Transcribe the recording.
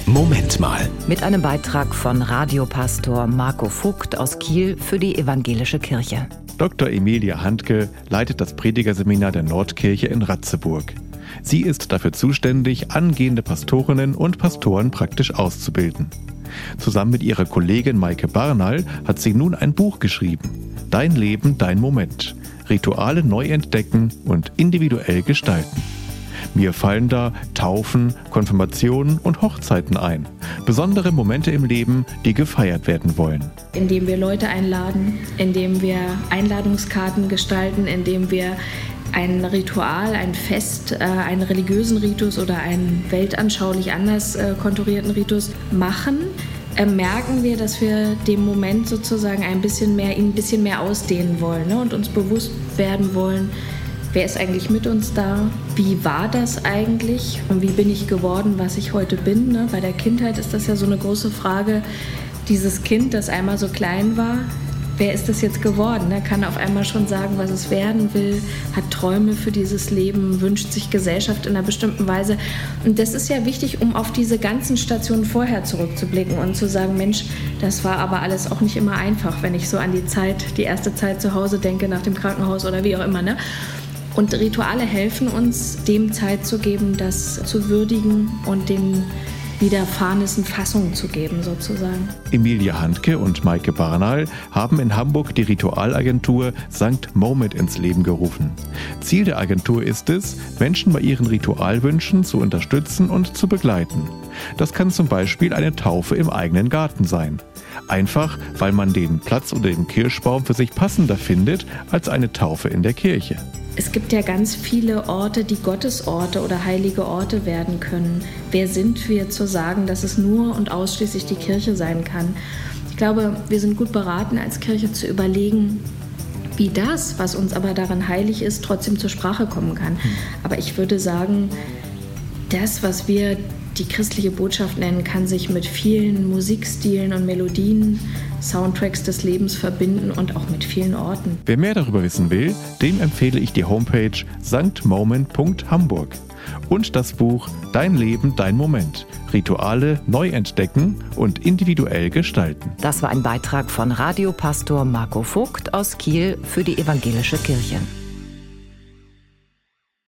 Moment mal. Mit einem Beitrag von Radiopastor Marco Vogt aus Kiel für die Evangelische Kirche. Dr. Emilia Handke leitet das Predigerseminar der Nordkirche in Ratzeburg. Sie ist dafür zuständig, angehende Pastorinnen und Pastoren praktisch auszubilden. Zusammen mit ihrer Kollegin Maike Barnall hat sie nun ein Buch geschrieben. Dein Leben, dein Moment. Rituale neu entdecken und individuell gestalten. Mir fallen da Taufen, Konfirmationen und Hochzeiten ein. Besondere Momente im Leben, die gefeiert werden wollen. Indem wir Leute einladen, indem wir Einladungskarten gestalten, indem wir ein Ritual, ein Fest, einen religiösen Ritus oder einen weltanschaulich anders konturierten Ritus machen, merken wir, dass wir dem Moment sozusagen ihn ein bisschen mehr ausdehnen wollen, ne? Und uns bewusst werden wollen, wer ist eigentlich mit uns da? Wie war das eigentlich? Und wie bin ich geworden, was ich heute bin? Ne? Bei der Kindheit ist das ja so eine große Frage. Dieses Kind, das einmal so klein war, wer ist das jetzt geworden? Er kann auf einmal schon sagen, was es werden will, hat Träume für dieses Leben, wünscht sich Gesellschaft in einer bestimmten Weise. Und das ist ja wichtig, um auf diese ganzen Stationen vorher zurückzublicken und zu sagen, Mensch, das war aber alles auch nicht immer einfach, wenn ich so an die erste Zeit zu Hause denke, nach dem Krankenhaus oder wie auch immer, ne? Und Rituale helfen uns, dem Zeit zu geben, das zu würdigen und den Widerfahrenessen Fassung zu geben, sozusagen. Emilia Handke und Maike Barnall haben in Hamburg die Ritualagentur St. Moment ins Leben gerufen. Ziel der Agentur ist es, Menschen bei ihren Ritualwünschen zu unterstützen und zu begleiten. Das kann zum Beispiel eine Taufe im eigenen Garten sein. Einfach, weil man den Platz unter dem Kirschbaum für sich passender findet als eine Taufe in der Kirche. Es gibt ja ganz viele Orte, die Gottesorte oder heilige Orte werden können. Wer sind wir zu sagen, dass es nur und ausschließlich die Kirche sein kann? Ich glaube, wir sind gut beraten, als Kirche zu überlegen, wie das, was uns aber daran heilig ist, trotzdem zur Sprache kommen kann. Aber ich würde sagen, das, was wir die christliche Botschaft nennen, kann sich mit vielen Musikstilen und Melodien, Soundtracks des Lebens verbinden und auch mit vielen Orten. Wer mehr darüber wissen will, dem empfehle ich die Homepage stmoment.hamburg und das Buch Dein Leben, dein Moment. Rituale neu entdecken und individuell gestalten. Das war ein Beitrag von Radiopastor Marco Vogt aus Kiel für die Evangelische Kirche.